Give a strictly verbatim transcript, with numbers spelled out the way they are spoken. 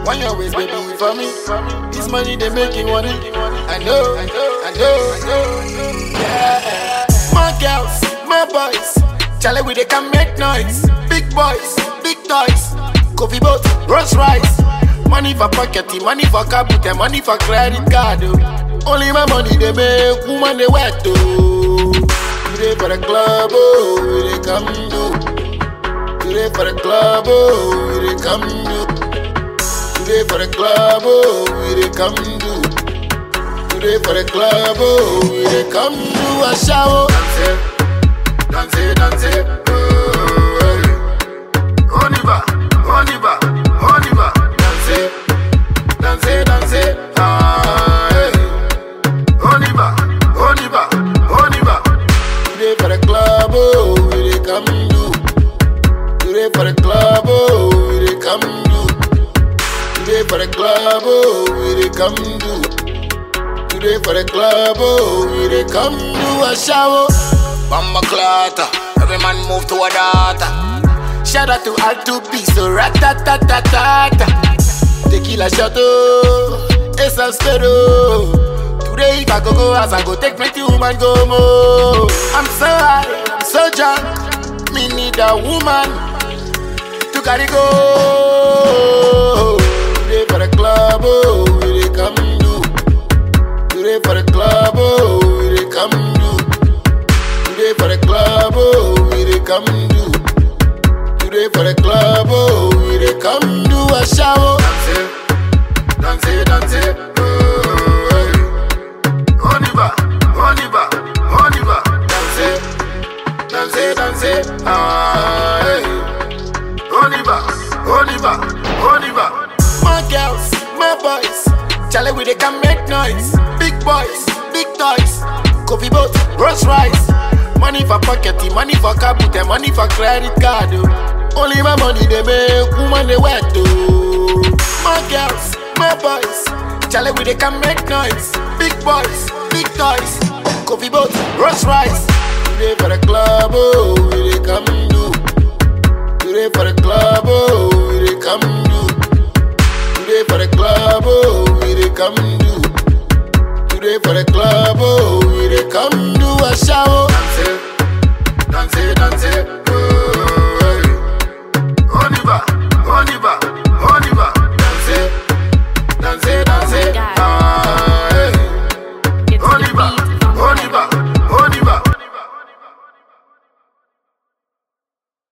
on your waist, baby, for me. This money they making money. I know, I know, I know, I know. Yeah. My girls, my boys, Charlie we they can make noise. Big boys, big toys, coffee boat, Rolls Royce. Money for pocket, money for car, put the money for credit card. Oh. Only my money they make, woman they wet oh. Today for the club, oh, we they come do. Today for the club, oh, we they come do. Today for the club, oh, we they come do. Today for the club, oh, we they come do a shower. Dance it, dance it, dance it, oh, hey. Oniba, Oniba, Oniba. Dance it, dance it, dance it, ah, hey. Oniba, Oniba, Oniba. Today for the club, oh, we they come do. Today for the club, oh, we they come do. Today for the club, oh, we they come do. Today for the club, oh, we they come do a shower. Bamba clatter, every man move to a data. Shout out to R two B, so rat-tat-tat-tat-tat. Tequila shot, oh, it's a spero. Today if I go go as I go take plenty woman go mo. I'm so high, I'm so drunk. Me need a woman to carry go. Today for the club, oh, we they come do. Today for the club, oh, we they come do. Today for the club, oh, we they come do. Today for the club, oh, we they come do a shower. Dance it, dance it, dance it, oh, hey. Oniba, Oniba, Oniba. Dance it, dance it, dance it, ah, hey. Oniba, Oniba, Oniba. My girls, my boys, Charlie we they can make noise. Big boys, big toys, coffee boat, Rolls Royce. Money for pocket, money for car, put the money for credit card. Oh. Only my money they make, woman they wet oh. My girls, my boys, Charlie we they can make noise. Big boys, big toys, coffee boat, Rolls Royce. Today for the club, oh, we they come do. Today for the club, oh, we they come do. Today for the club, oh, we they come do. Today for the club, oh, we they come do a shower. Dance it, dance it, dance it.